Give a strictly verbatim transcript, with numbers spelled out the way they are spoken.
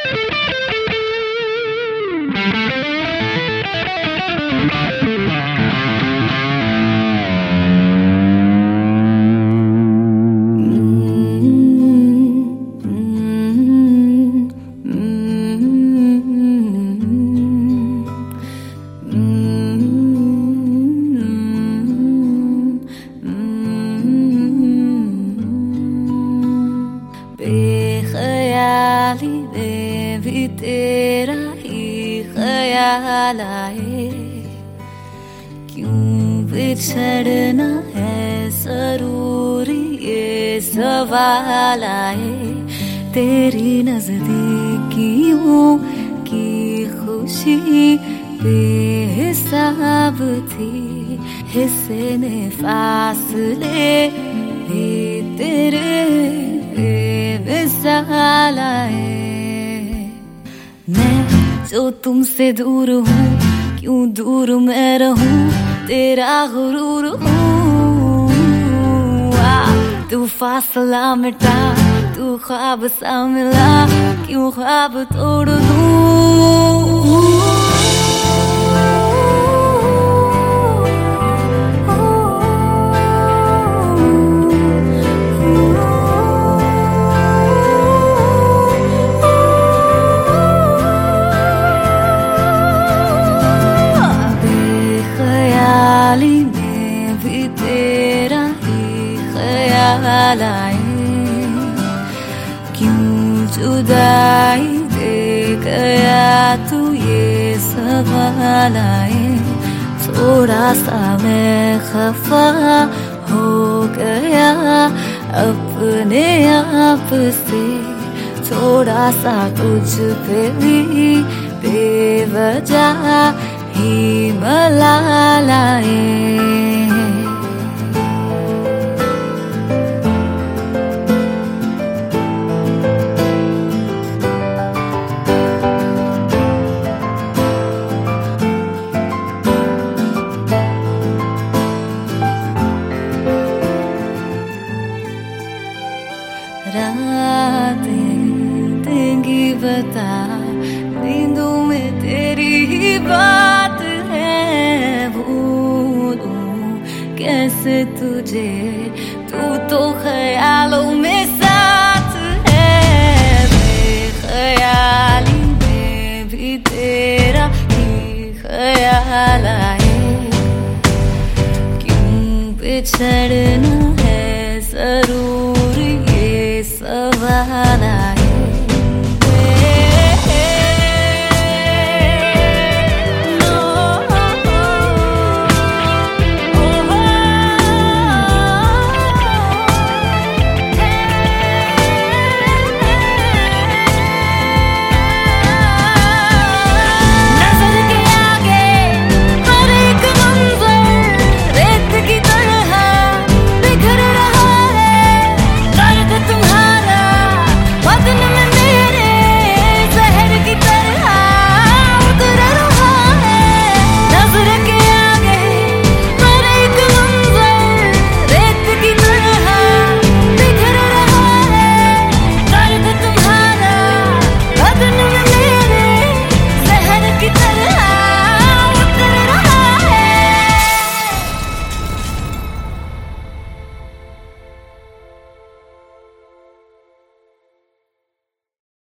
बेख्याली में भी तेरा ही ख्याल आए, क्यों बिछड़ना है जरूरी ये सवाल आए। तेरी नजदीकियों की खुशी बेहिसाब थी, हिस्से ने फासले भी तेरे बेमिसाल आए। मैं जो तुमसे दूर हूँ, क्यों दूर मैं रहूं, तेरा गुरूर हूँ। तू फासला मिटा, तू ख्वाब सा मिला, क्यों ख्वाब तोड़ दूं। बेख्याली में भी तेरा ही ख्याल आए, क्यों जुदाई दे गया तू ये सवाल आए। थोड़ा सा मैं खफा हो गया अपने आप से, थोड़ा सा तुझ पे भी बेवजह ही मलाल आए। रातें देंगी बता, नींदों में तेरी ही बात है। भूलूं कैसे तुझे, तू तो ख्यालों में साथ है। बेख्याली में भी तेरा ही ख्याल आए, क्यों बिछड़ना है जरूरी ये सवाल आए।